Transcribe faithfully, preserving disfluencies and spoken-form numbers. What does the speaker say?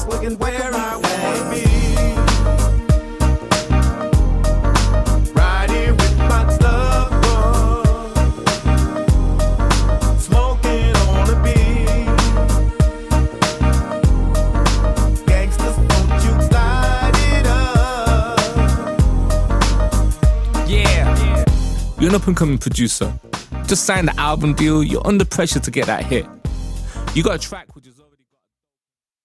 looking where I wanna be. Right here with my loved one, smoking on a beat. Gangsters, won't you light it up? Yeah. You're an up-and-coming producer. Just signed the album deal. You're under pressure to get that hit. You got a track which is